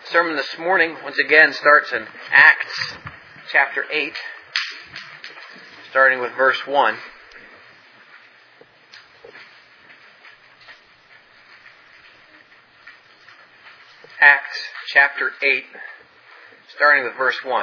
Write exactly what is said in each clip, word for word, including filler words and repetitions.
sermon this morning, once again, starts in Acts chapter eight, starting with verse one. Acts chapter eight, starting with verse one.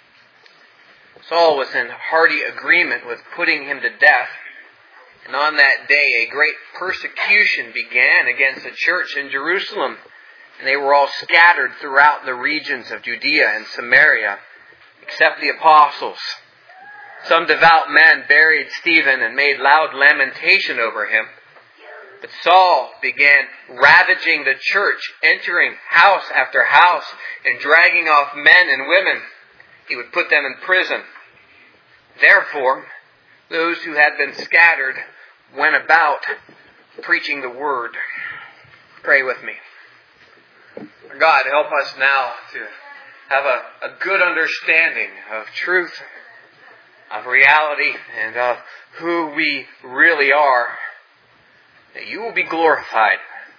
Saul was in hearty agreement with putting him to death, and on that day a great persecution began against the church in Jerusalem, and they were all scattered throughout the regions of Judea and Samaria, except the apostles. Some devout men buried Stephen and made loud lamentation over him. But Saul began ravaging the church, entering house after house and dragging off men and women. He would put them in prison. Therefore, those who had been scattered went about preaching the word. Pray with me. God, help us now to have a, a good understanding of truth, of reality, and of who we really are. That you will be glorified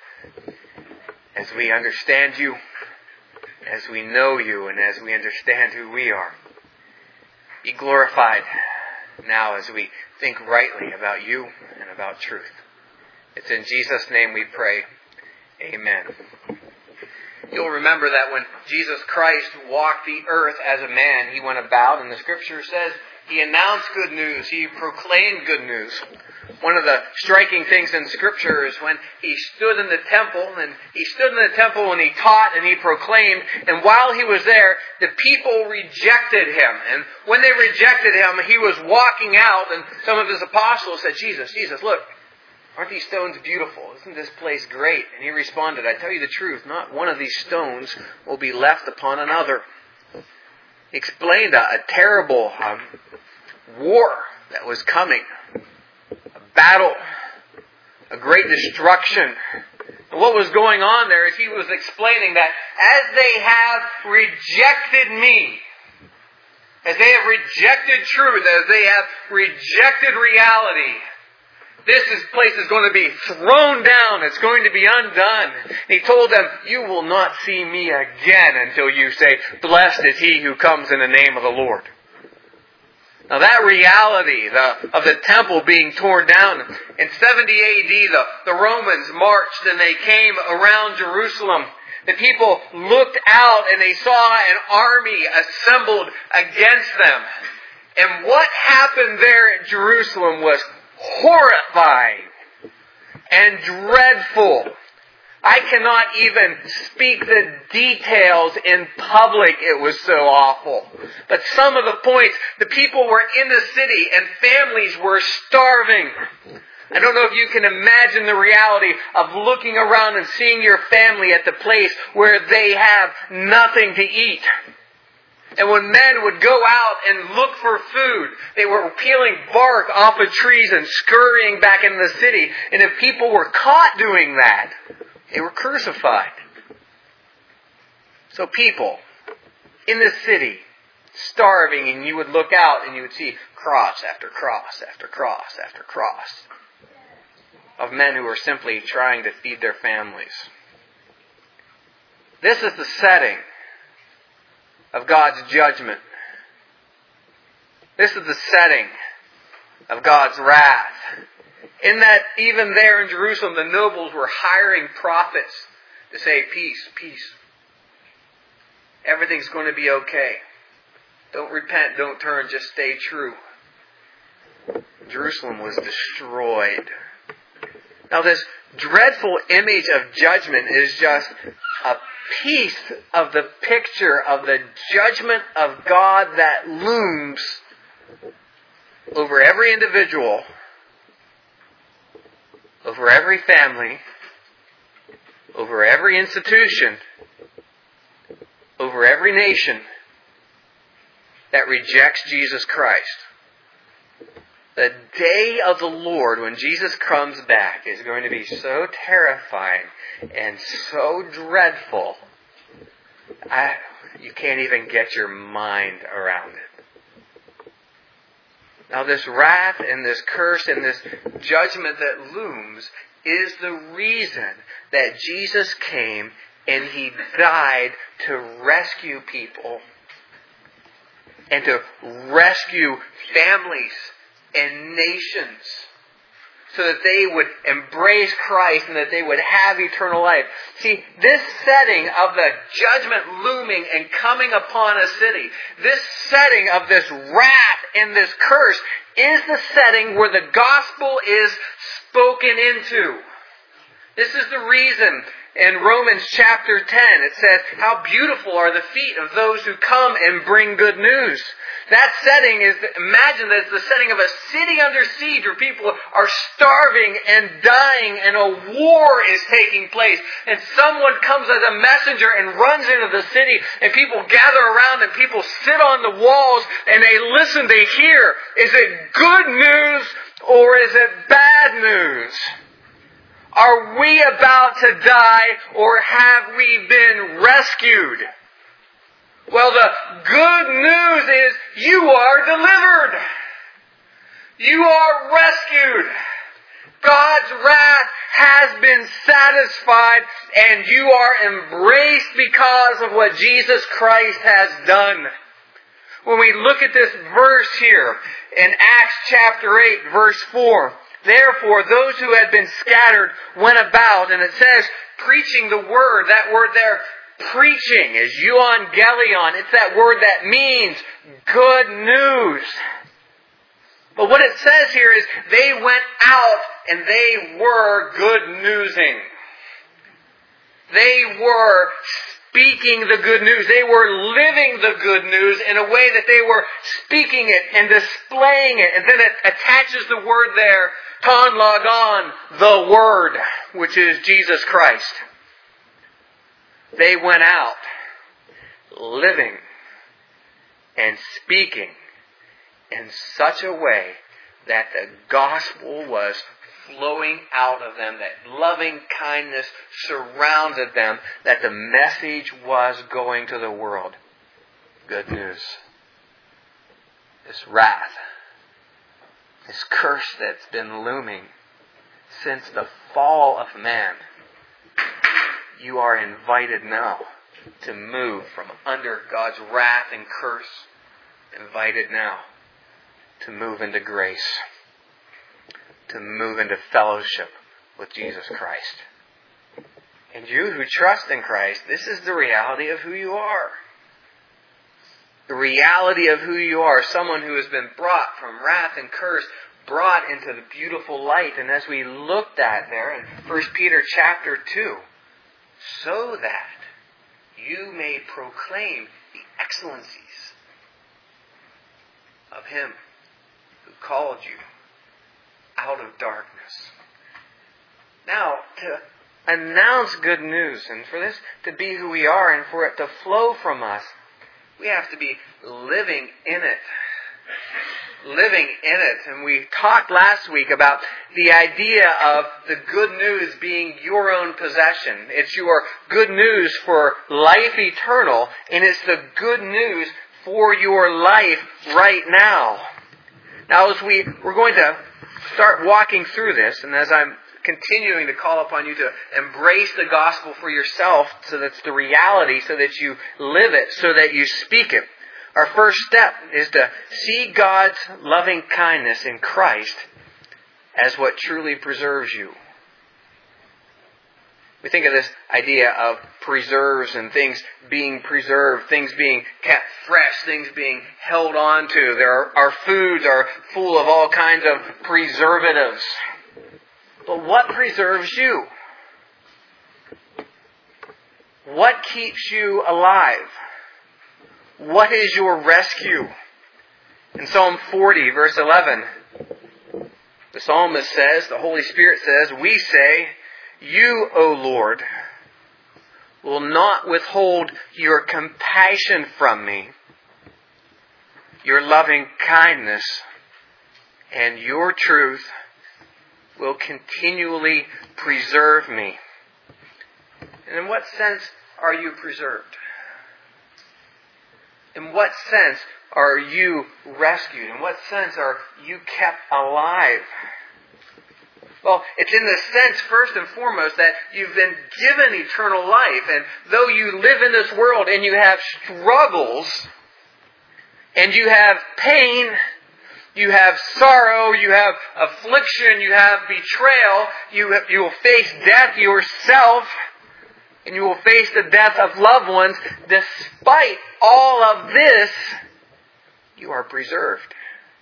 as we understand you, as we know you, and as we understand who we are. Be glorified now as we think rightly about you and about truth. It's in Jesus' name we pray. Amen. You'll remember that when Jesus Christ walked the earth as a man, He went about, and the Scripture says He announced good news. He proclaimed good news. One of the striking things in Scripture is when He stood in the temple, and He stood in the temple and He taught and He proclaimed, and while He was there, the people rejected Him. And when they rejected Him, He was walking out, and some of His apostles said, Jesus, Jesus, look, aren't these stones beautiful? Isn't this place great? And He responded, I tell you the truth, not one of these stones will be left upon another. He explained a, a terrible um, war that was coming. Battle, a great destruction. And what was going on there is He was explaining that as they have rejected me, as they have rejected truth, as they have rejected reality, this is, place is going to be thrown down. It's going to be undone. And He told them, you will not see me again until you say, blessed is he who comes in the name of the Lord. Now that reality the, of the temple being torn down, in seventy A D the, the Romans marched and they came around Jerusalem. The people looked out and they saw an army assembled against them. And what happened there in Jerusalem was horrifying and dreadful. I cannot even speak the details in public. It was so awful. But some of the points, the people were in the city and families were starving. I don't know if you can imagine the reality of looking around and seeing your family at the place where they have nothing to eat. And when men would go out and look for food, they were peeling bark off of trees and scurrying back into the city. And if people were caught doing that, they were crucified. So people in the city, starving, and you would look out and you would see cross after cross after cross after cross of men who were simply trying to feed their families. This is the setting of God's judgment. This is the setting of God's wrath. In that even there in Jerusalem, the nobles were hiring prophets to say, peace, peace. Everything's going to be okay. Don't repent, don't turn, just stay true. Jerusalem was destroyed. Now this dreadful image of judgment is just a piece of the picture of the judgment of God that looms over every individual, over every family, over every institution, over every nation that rejects Jesus Christ. The day of the Lord, when Jesus comes back, is going to be so terrifying and so dreadful, I, you can't even get your mind around it. Now this wrath and this curse and this judgment that looms is the reason that Jesus came And He died to rescue people and to rescue families and nations so that they would embrace Christ and that they would have eternal life. See, this setting of the judgment looming and coming upon a city, this setting of this wrath and this curse is the setting where the gospel is spoken into. This is the reason in Romans chapter ten it says, how beautiful are the feet of those who come and bring good news. That setting is, imagine that it's the setting of a city under siege where people are starving and dying and a war is taking place. And someone comes as a messenger and runs into the city and people gather around and people sit on the walls and they listen, they hear. Is it good news or is it bad news? Are we about to die or have we been rescued? Well, the good news is you are delivered. You are rescued. God's wrath has been satisfied and you are embraced because of what Jesus Christ has done. When we look at this verse here in Acts chapter eight, verse four, therefore, those who had been scattered went about, and it says, preaching the word. That word there, preaching, is euangelion. It's that word that means good news. But what it says here is, they went out and they were good newsing. They were speaking the good news. They were living the good news in a way that they were speaking it and displaying it. And then it attaches the word there, ton logon, the Word, which is Jesus Christ. They went out living and speaking in such a way that the gospel was flowing out of them, that loving kindness surrounded them, that the message was going to the world. Good news. This wrath, this curse that's been looming since the fall of man, you are invited now to move from under God's wrath and curse. Invited now to move into grace, to move into fellowship with Jesus Christ. And you who trust in Christ, this is the reality of who you are. The reality of who you are, someone who has been brought from wrath and curse, brought into the beautiful light. And as we looked at there in First Peter chapter two, so that you may proclaim the excellencies of Him who called you out of darkness. Now, to announce good news and for this to be who we are and for it to flow from us, we have to be living in it. Living in it. And we talked last week about the idea of the good news being your own possession. It's your good news for life eternal, and it's the good news for your life right now. Now, as we, we're going to start walking through this, and as I'm continuing to call upon you to embrace the gospel for yourself so that's the reality, so that you live it, so that you speak it. Our first step is to see God's loving kindness in Christ as what truly preserves you. We think of this idea of preserves and things being preserved, things being kept fresh, things being held on to. There are, our foods are full of all kinds of preservatives. But what preserves you? What keeps you alive? What is your rescue? In Psalm forty, verse eleven, the psalmist says, the Holy Spirit says, we say, you, O Lord, will not withhold your compassion from me, your loving kindness and your truth will continually preserve me. And in what sense are you preserved? In what sense are you rescued? In what sense are you kept alive? Well, it's in the sense, first and foremost, that you've been given eternal life. And though you live in this world and you have struggles, and you have pain, you have sorrow, you have affliction, you have betrayal, you, have, you will face death yourself, and you will face the death of loved ones. Despite all of this, you are preserved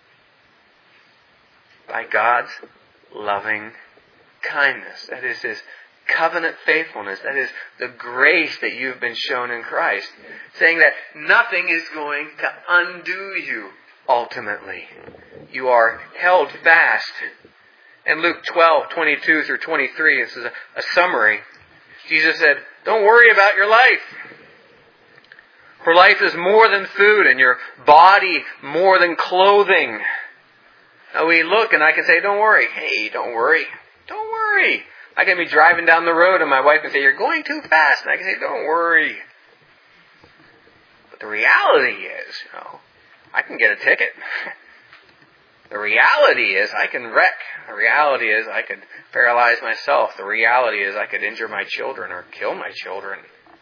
by God's loving kindness. That is His covenant faithfulness. That is the grace that you've been shown in Christ. Saying that nothing is going to undo you ultimately. You are held fast. In Luke twelve, twenty-two through twenty-three, this is a, a summary. Jesus said, don't worry about your life. For life is more than food, and your body more than clothing. Now we look and I can say, don't worry. Hey, don't worry. Don't worry. I can be driving down the road and my wife can say, you're going too fast. And I can say, don't worry. But the reality is, you know, I can get a ticket. The reality is I can wreck. The reality is I could paralyze myself. The reality is I could injure my children or kill my children.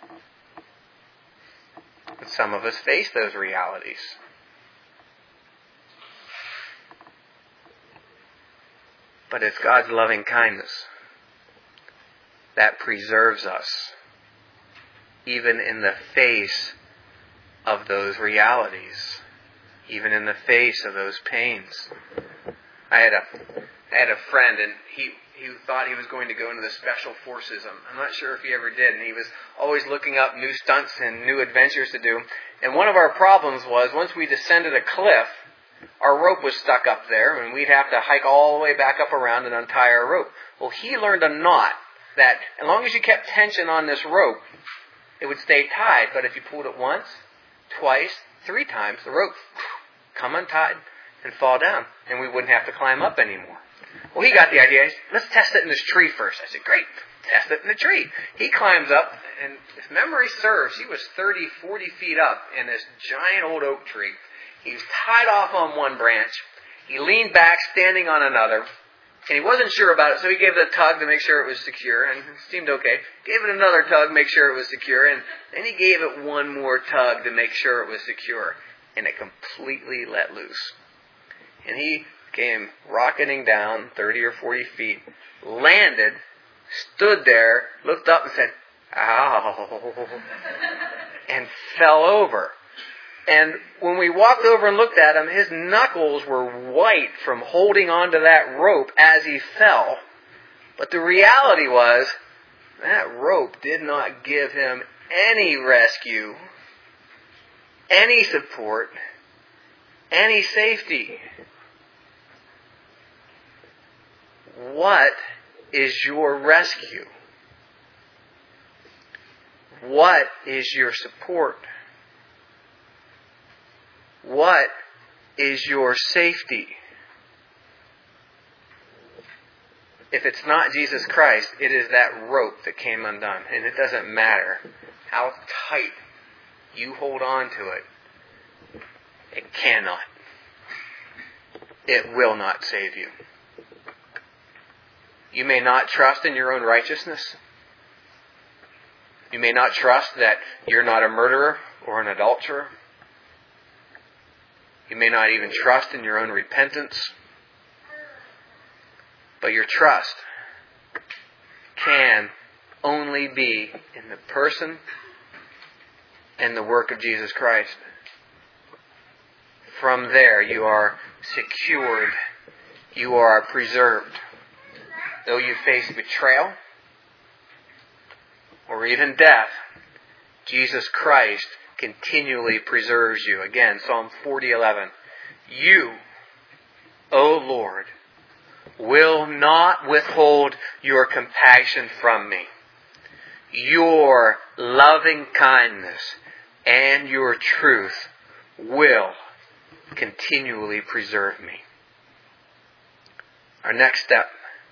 And some of us face those realities. But it's God's loving kindness that preserves us, even in the face of those realities, even in the face of those pains. I had a, I had a friend, and he, he thought he was going to go into the Special Forces. I'm, I'm not sure if he ever did, and he was always looking up new stunts and new adventures to do. And one of our problems was, once we descended a cliff, our rope was stuck up there, and we'd have to hike all the way back up around and untie our rope. Well, he learned a knot that, as long as you kept tension on this rope, it would stay tied. But if you pulled it once, twice, three times, the rope would come untied and fall down, and we wouldn't have to climb up anymore. Well, he got the idea. He said, let's test it in this tree first. I said, great, test it in the tree. He climbs up, and if memory serves, he was thirty, forty feet up in this giant old oak tree. He was tied off on one branch. He leaned back, standing on another. And he wasn't sure about it, so he gave it a tug to make sure it was secure. And it seemed okay. Gave it another tug, make sure it was secure. And then he gave it one more tug to make sure it was secure. And it completely let loose. And he came rocketing down thirty or forty feet, landed, stood there, looked up and said, ow, and fell over. And when we walked over and looked at him, his knuckles were white from holding onto that rope as he fell. But the reality was, that rope did not give him any rescue, any support, any safety. What is your rescue? What is your support? What is your safety? If it's not Jesus Christ, it is that rope that came undone. And it doesn't matter how tight you hold on to it. It cannot. It will not save you. You may not trust in your own righteousness. You may not trust that you're not a murderer or an adulterer. You may not even trust in your own repentance. But your trust can only be in the person and the work of Jesus Christ. From there you are secured. You are preserved. Though you face betrayal or even death, Jesus Christ continually preserves you. Again, Psalm forty eleven. You, O Lord, will not withhold your compassion from me. Your loving kindness and your truth will continually preserve me. Our next step.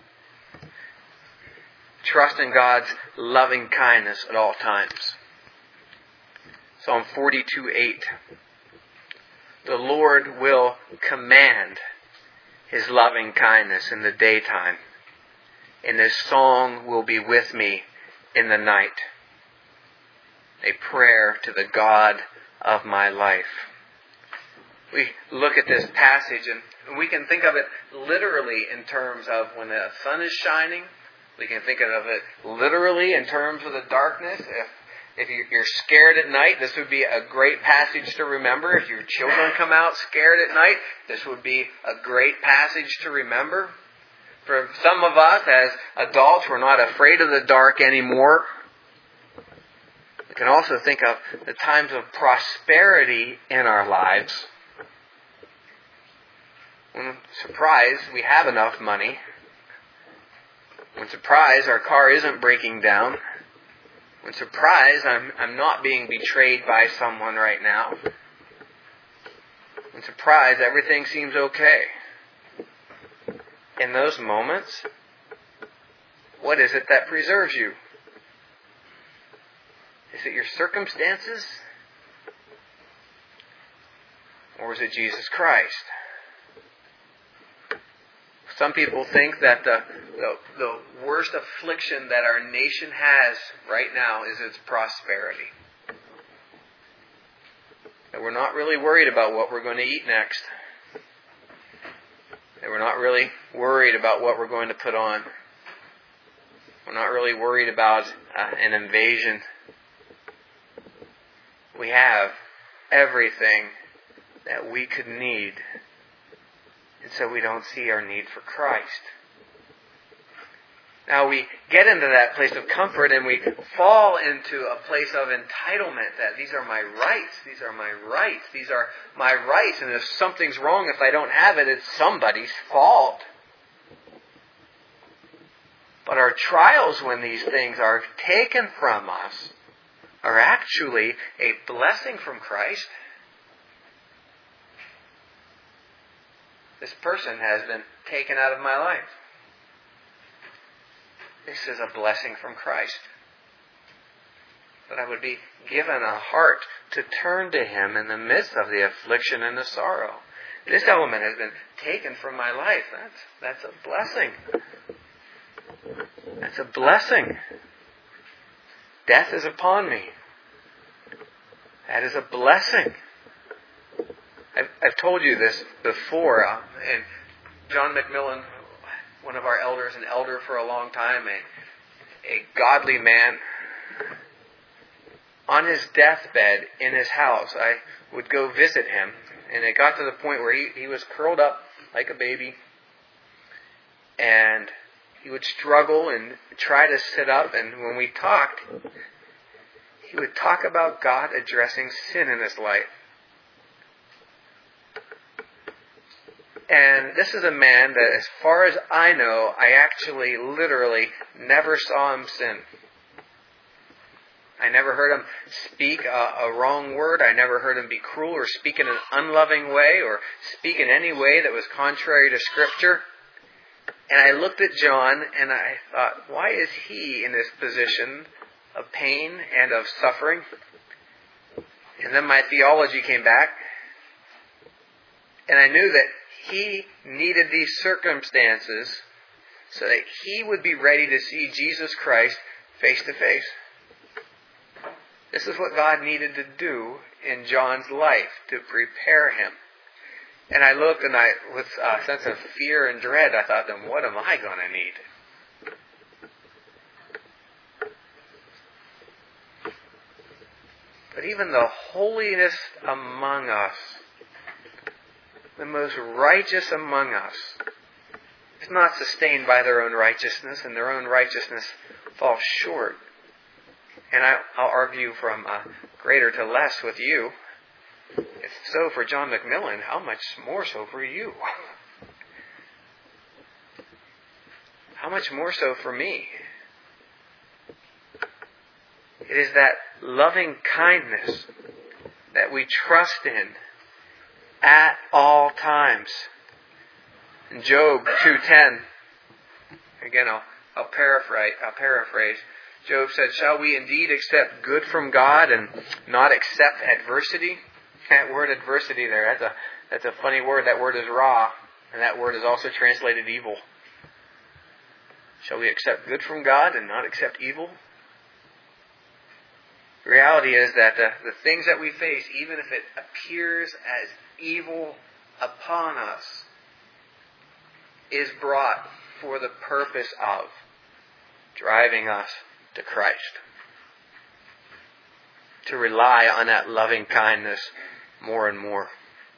Trust in God's loving kindness at all times. Psalm forty-two eight. The Lord will command His loving kindness in the daytime and His song will be with me in the night. A prayer to the God of my life. We look at this passage and we can think of it literally in terms of when the sun is shining. We can think of it literally in terms of the darkness. If if you're scared at night, this would be a great passage to remember. If your children come out scared at night, this would be a great passage to remember. For some of us as adults, we're not afraid of the dark anymore. We can also think of the times of prosperity in our lives. When, surprise, we have enough money. When, surprise, our car isn't breaking down. When, surprise, I'm, I'm not being betrayed by someone right now. When, surprise, everything seems okay. In those moments, what is it that preserves you? Is it your circumstances? Or is it Jesus Christ? Some people think that the, the, the worst affliction that our nation has right now is its prosperity. That we're not really worried about what we're going to eat next. That we're not really worried about what we're going to put on. We're not really worried about uh, an invasion. We have everything that we could need. And so we don't see our need for Christ. Now we get into that place of comfort and we fall into a place of entitlement that these are my rights, these are my rights, these are my rights, and if something's wrong, if I don't have it, it's somebody's fault. But our trials when these things are taken from us are actually a blessing from Christ. This person has been taken out of my life. This is a blessing from Christ. That I would be given a heart to turn to Him in the midst of the affliction and the sorrow. This element has been taken from my life. That's, that's a blessing. That's a blessing. Death is upon me. That is a blessing. I've, I've told you this before, uh, and John McMillan, one of our elders, an elder for a long time, a, a godly man, on his deathbed in his house, I would go visit him, and it got to the point where he, he was curled up like a baby, and he would struggle and try to sit up, and when we talked, he would talk about God addressing sin in his life. And this is a man that, as far as I know, I actually literally never saw him sin. I never heard him speak a, a wrong word. I never heard him be cruel or speak in an unloving way or speak in any way that was contrary to Scripture. And I looked at John and I thought, why is he in this position of pain and of suffering? And then my theology came back. And I knew that he needed these circumstances so that he would be ready to see Jesus Christ face to face. This is what God needed to do in John's life to prepare him. And I looked and I, with a sense of fear and dread, I thought, then what am I going to need? But even the holiest among us, the most righteous among us, is not sustained by their own righteousness, and their own righteousness falls short. And I, I'll argue from uh, greater to less with you. If so for John McMillan, how much more so for you? How much more so for me? It is that loving kindness that we trust in at all times. In Job two ten, again I'll, I'll paraphrase. I'll paraphrase. Job said, "Shall we indeed accept good from God and not accept adversity?" That word adversity there, that's a that's a funny word. That word is ra, and that word is also translated evil. Shall we accept good from God and not accept evil? The reality is that the, the things that we face, even if it appears as evil upon us, is brought for the purpose of driving us to Christ. To rely on that loving kindness more and more.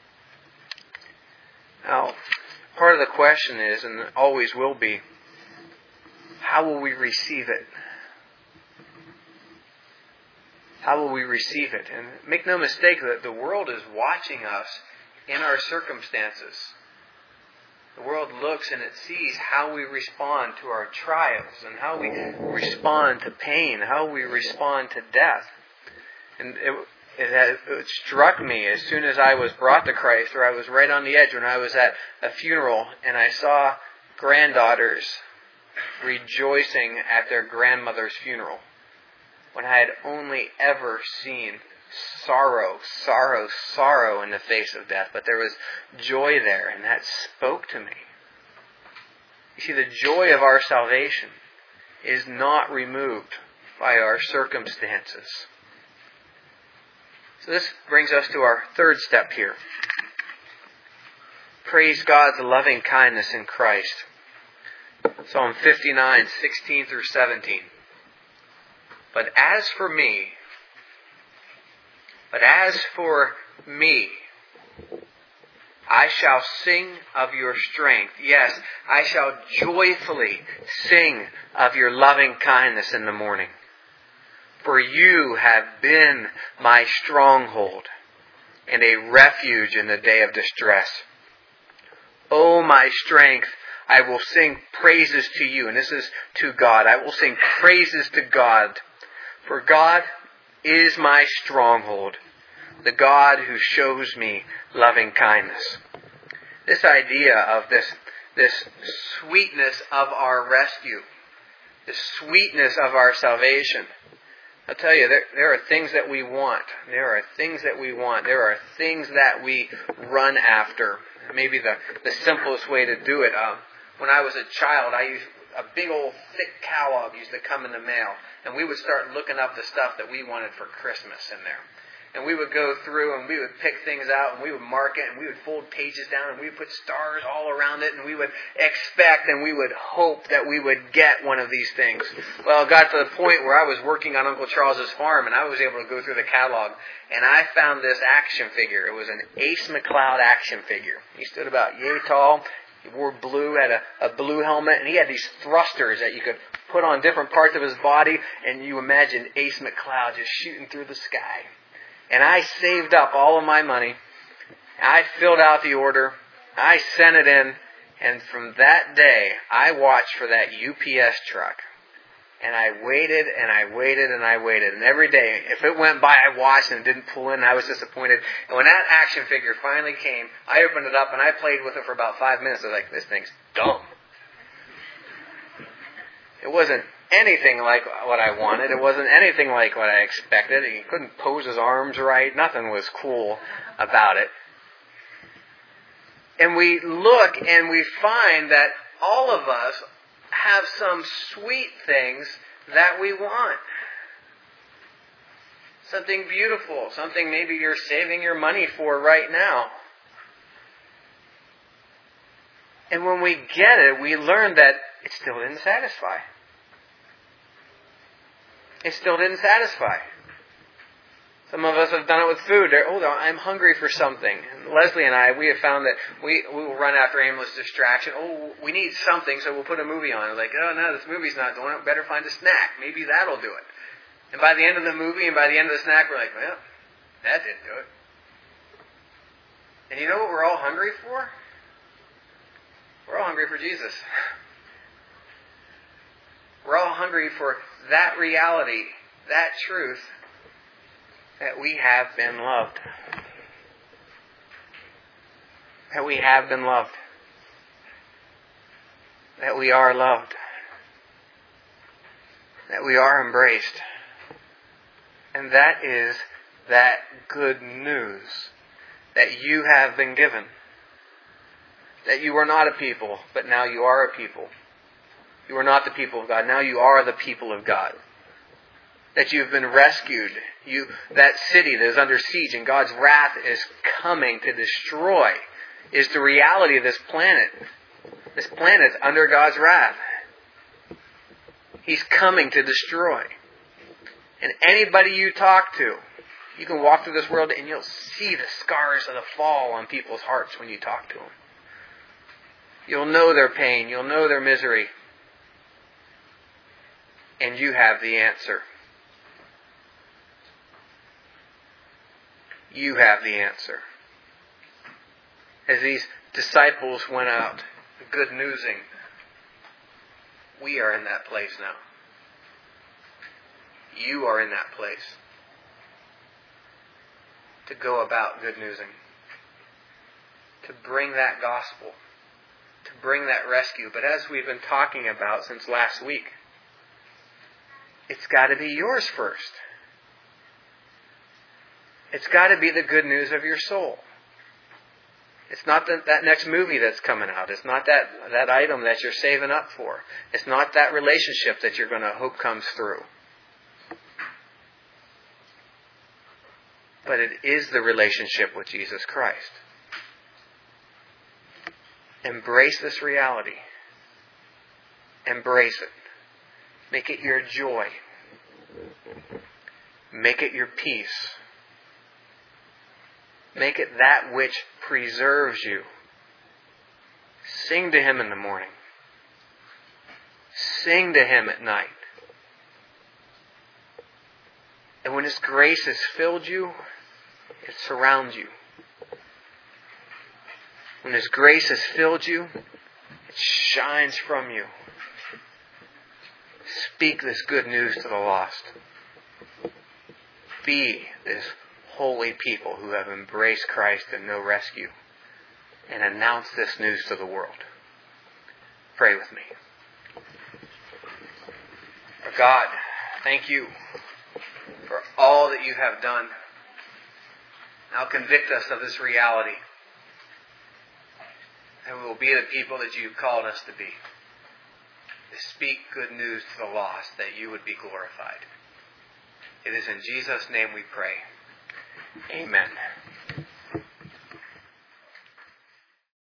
Now, part of the question is, and always will be, how will we receive it? How will we receive it? And make no mistake that the world is watching us in our circumstances. The world looks and it sees how we respond to our trials and how we respond to pain, how we respond to death. And it, it, had, it struck me as soon as I was brought to Christ, or I was right on the edge when I was at a funeral and I saw granddaughters rejoicing at their grandmother's funeral, when I had only ever seen sorrow, sorrow, sorrow in the face of death. But there was joy there, and that spoke to me. You see, the joy of our salvation is not removed by our circumstances. So this brings us to our third step here. Praise God's loving kindness in Christ. Psalm fifty-nine, sixteen through seventeen. But as for me, but as for me, I shall sing of your strength. Yes, I shall joyfully sing of your loving kindness in the morning. For you have been my stronghold and a refuge in the day of distress. O my strength, I will sing praises to you. And this is to God. I will sing praises to God. For God is my stronghold, the God who shows me loving kindness. This idea of this, this sweetness of our rescue, the sweetness of our salvation. I'll tell you, there, there are things that we want. There are things that we want. There are things that we run after. Maybe the, the simplest way to do it. Uh, when I was a child, I used a big old thick catalog used to come in the mail, and we would start looking up the stuff that we wanted for Christmas in there. And we would go through and we would pick things out and we would mark it and we would fold pages down and we would put stars all around it and we would expect and we would hope that we would get one of these things. Well, it got to the point where I was working on Uncle Charles's farm and I was able to go through the catalog and I found this action figure. It was an Ace McLeod action figure. He stood about yay tall. He wore blue, had a, a blue helmet, and he had these thrusters that you could put on different parts of his body, and you imagined Ace McLeod just shooting through the sky. And I saved up all of my money. I filled out the order. I sent it in. And from that day, I watched for that U P S truck. And I waited and I waited and I waited. And every day, if it went by, I watched and it didn't pull in. And I was disappointed. And when that action figure finally came, I opened it up and I played with it for about five minutes. I was like, this thing's dumb. It wasn't anything like what I wanted. It wasn't anything like what I expected. He couldn't pose his arms right. Nothing was cool about it. And we look and we find that all of us have some sweet things that we want. Something beautiful. Something maybe you're saving your money for right now. And when we get it, we learn that it still didn't satisfy. It still didn't satisfy. Some of us have done it with food. They're, oh, I'm hungry for something. And Leslie and I, we have found that we, we will run after aimless distraction. Oh, we need something, so we'll put a movie on. We're like, oh, no, this movie's not doing it. Better find a snack. Maybe that'll do it. And by the end of the movie and by the end of the snack, we're like, well, that didn't do it. And you know what we're all hungry for? We're all hungry for Jesus. We're all hungry for that reality, that truth, that we have been loved. That we have been loved. That we are loved. That we are embraced. And that is that good news that you have been given. That you were not a people, but now you are a people. You were not the people of God. Now you are the people of God. That you've been rescued. You, that city that is under siege and God's wrath is coming to destroy is the reality of this planet. This planet is under God's wrath. He's coming to destroy. And anybody you talk to, you can walk through this world and you'll see the scars of the fall on people's hearts when you talk to them. You'll know their pain. You'll know their misery. And you have the answer. You have the answer. As these disciples went out, good newsing, we are in that place now. You are in that place to go about good newsing, to bring that gospel, to bring that rescue. But as we've been talking about since last week, it's got to be yours first. It's got to be the good news of your soul. It's not the, that next movie that's coming out. It's not that, that item that you're saving up for. It's not that relationship that you're going to hope comes through. But it is the relationship with Jesus Christ. Embrace this reality. Embrace it. Make it your joy. Make it your peace. Make it that which preserves you. Sing to Him in the morning. Sing to Him at night. And when His grace has filled you, it surrounds you. When His grace has filled you, it shines from you. Speak this good news to the lost. Be this holy people who have embraced Christ and know rescue. And announce this news to the world. Pray with me. Our God, thank You for all that You have done. Now convict us of this reality. And we will be the people that You've called us to be. To speak good news to the lost, that You would be glorified. It is in Jesus' name we pray. Amen.